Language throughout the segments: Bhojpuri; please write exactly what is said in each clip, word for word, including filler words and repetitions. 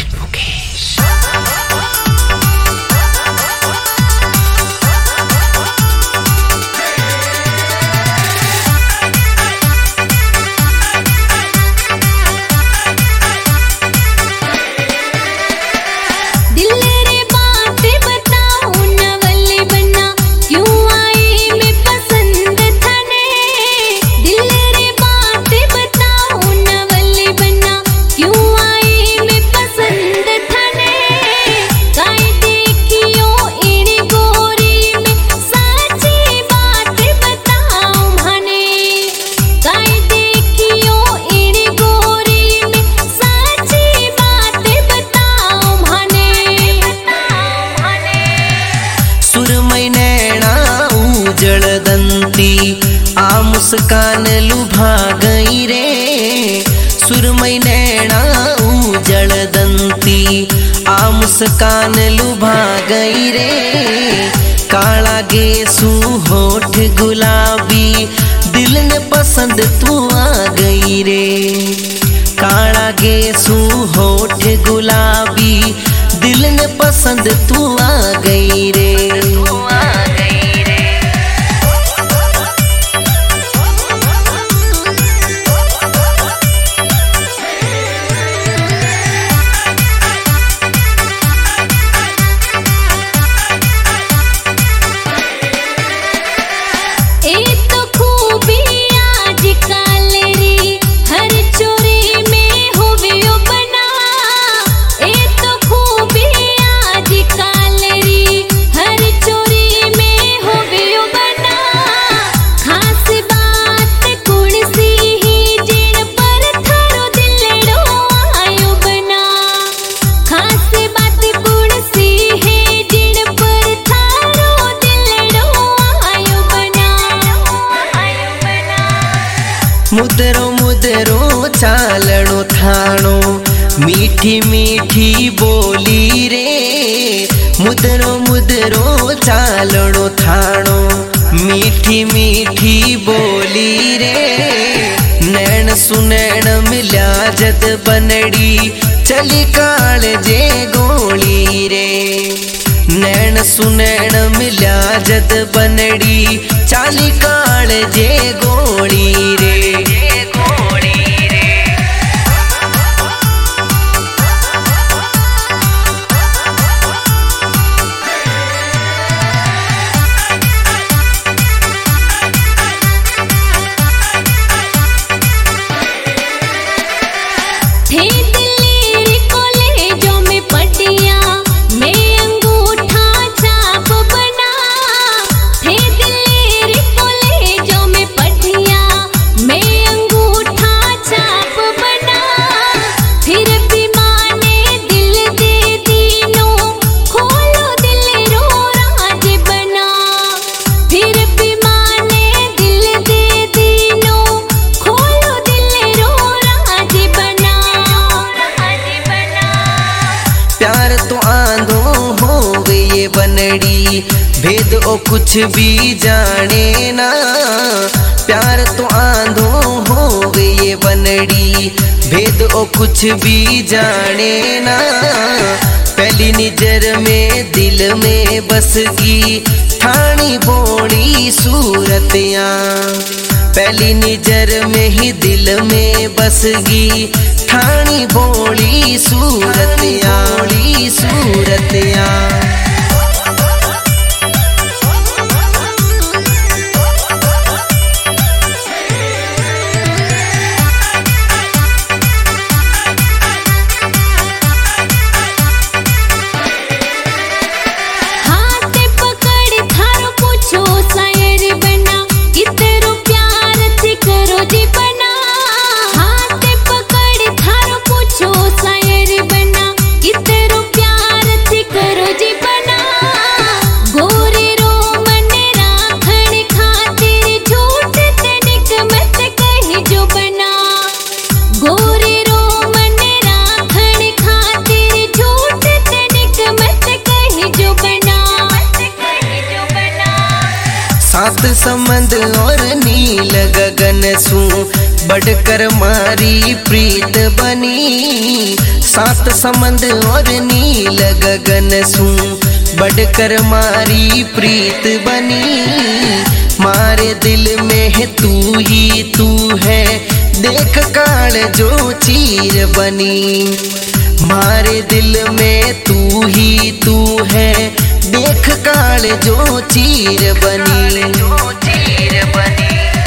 आ मुस्कान लुभा गई रे सुरमई नैना उजड़ दंती आ मुस्कान लुभा गई रे काला गेसू होठ गुलाबी दिल ने पसंद तू आ गई रे काला गेसू होठ गुलाबी दिल ने पसंद तू आ गई रे मुदरो मुदरो चालणो थाणो मीठी मीठी बोली रे मुदरो मुदरो चालणो थाणो मीठी मीठी बोली रे नैन सुनैन मिल्या जद बनड़ी चली काल जे गोली रे नैन सुनैन मिल्या जद बनड़ी चाली काल जे गोली रे बनड़ी भेद ओ कुछ भी जाने ना प्यार तो आंधो हो गए बनड़ी भेद ओ कुछ भी जाने ना पहली नजर में दिल में बस की ठाणी बोड़ी सूरतियाँ पहली नजर में ही दिल में बस गई ठाणी बोड़ी सूरतियाँ बोड़ी सूरतियाँ सात समंद और नील गगन सू बढ़कर मारी प्रीत बनी। सात समंद और नील गगन सू बढ़कर मारी प्रीत बनी। मारे दिल में तू ही तू है, देख काल जो चीर बनी। मारे दिल में तू ही तू है, देख काल जो चीर बनी। जो चीर बनी।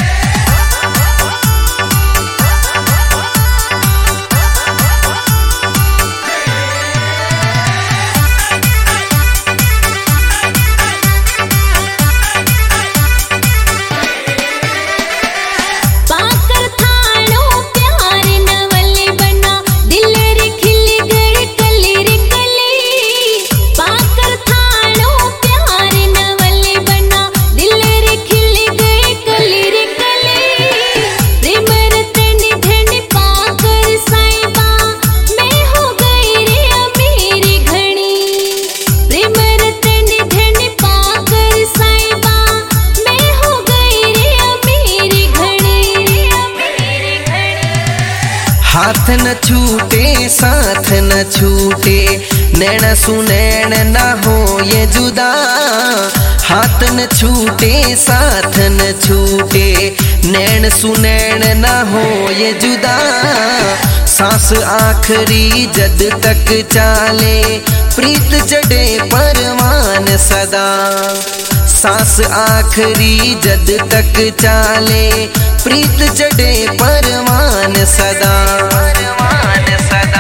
हाथ न छूटे साथ न छूटे, नैन सुनैन न हो ये जुदा। हाथ न छूटे साथ न छूटे, नैन सुनैन न हो ये जुदा। सांस आखिरी जद तक चाले, प्रीत चढ़े परवान सदा। सांस आखिरी जद तक चाले, प्रीत चढ़े परवान सदा। परवान सदा।